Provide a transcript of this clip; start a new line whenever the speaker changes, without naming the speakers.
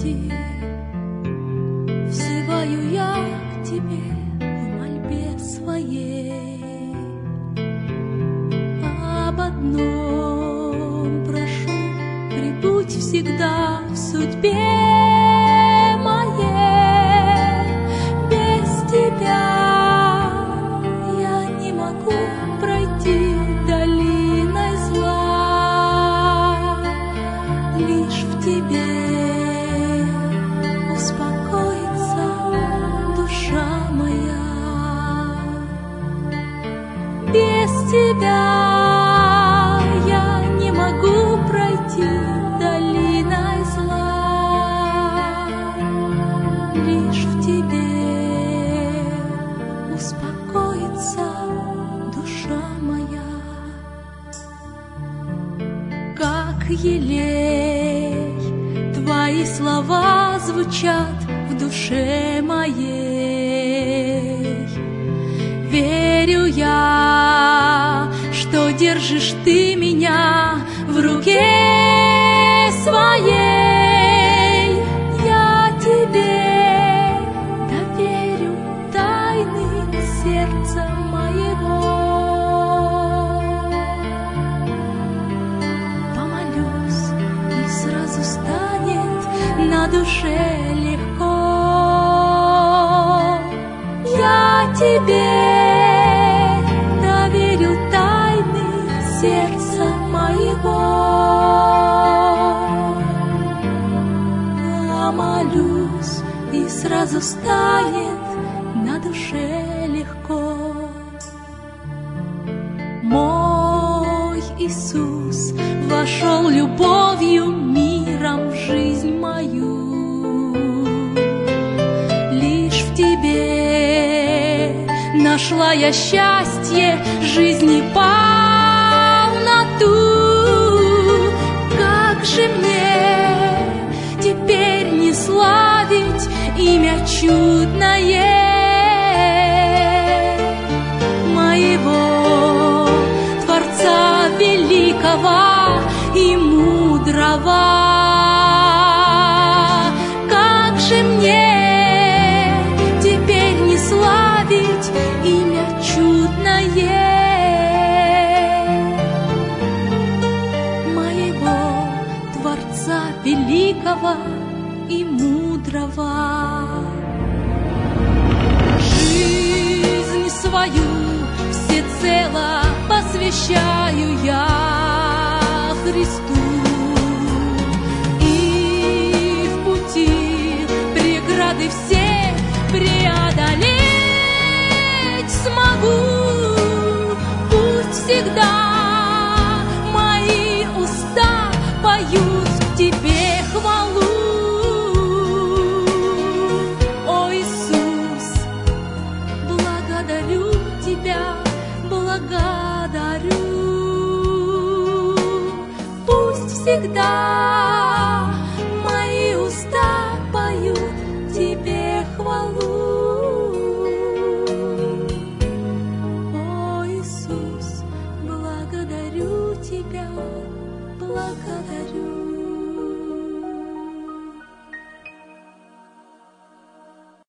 пути. Взываю я к тебе в мольбе своей. Об одном прошу: прибудь всегда в судьбе моей. Без тебя я не могу пройти долиной зла. Лишь в тебе успокоится душа моя. Без тебя я не могу пройти долиной зла. Лишь в тебе успокоится душа моя. Как елей твои слова звучат в душе моей. Верю я, что держишь ты меня в руке своей. Я тебе доверю тайны сердца моего. Помолюсь, и сразу станет на душе легко. Я тебе доверю тайны сердца моего. Помолюсь, и сразу станет на душе легко. Мой Иисус вошел любовью миром в жизнь мою. Лишь в тебе нашла я счастье жизни полноту. Как же мне теперь не славить имя чудное моего Творца великого и мудрого. Как же мне теперь не славить имя чудное моего Творца великого и мудрого. Жизнь свою всецело посвящаю я Христу, и в пути преграды все преодолеть смогу. Пусть всегда мои уста поют тебе хвалу. О, Иисус, благодарю тебя, благодарю. Пусть всегда